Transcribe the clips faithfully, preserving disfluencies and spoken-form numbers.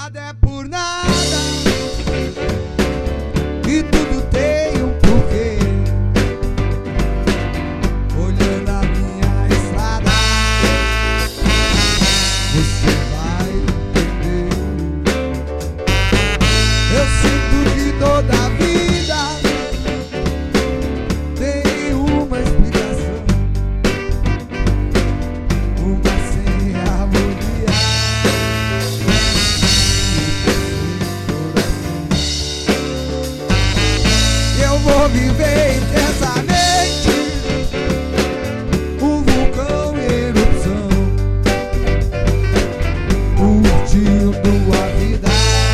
nada é por nada e tudo tem um porquê. Olhando a minha estrada, você vai entender. Eu sinto que toda a vida tem uma explicação, uma sem harmonia. Eu vou viver intensamente um vulcão em erupção, curtindo a vida,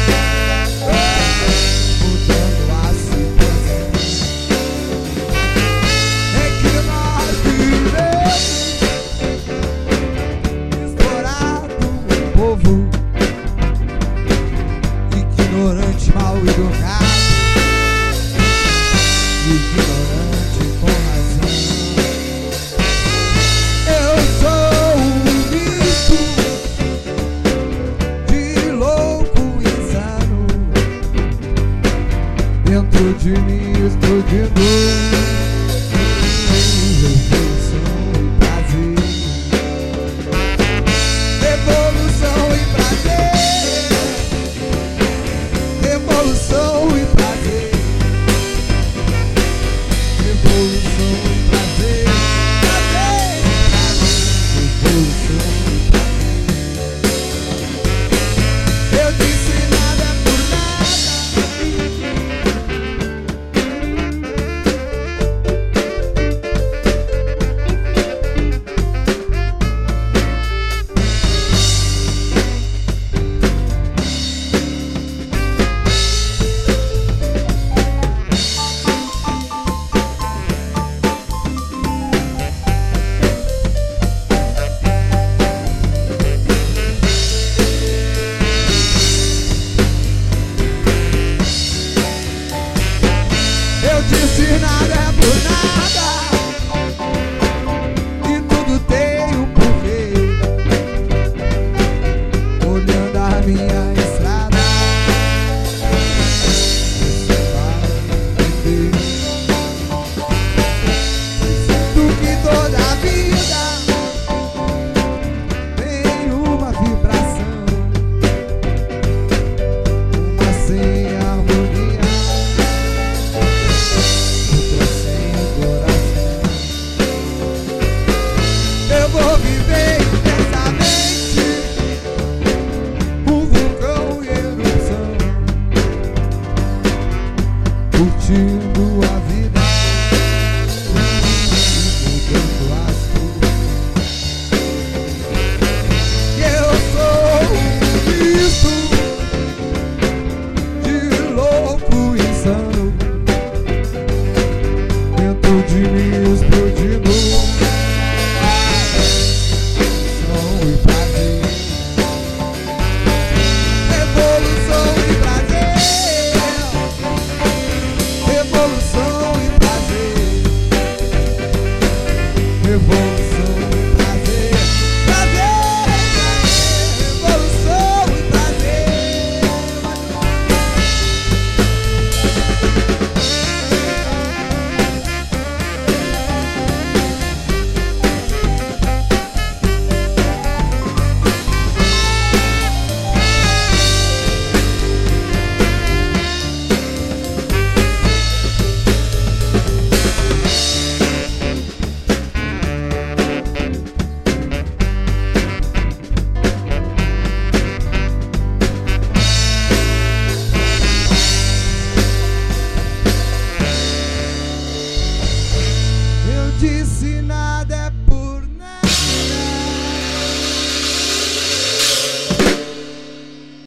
mudando a situação em que nós vivemos, explorado um povo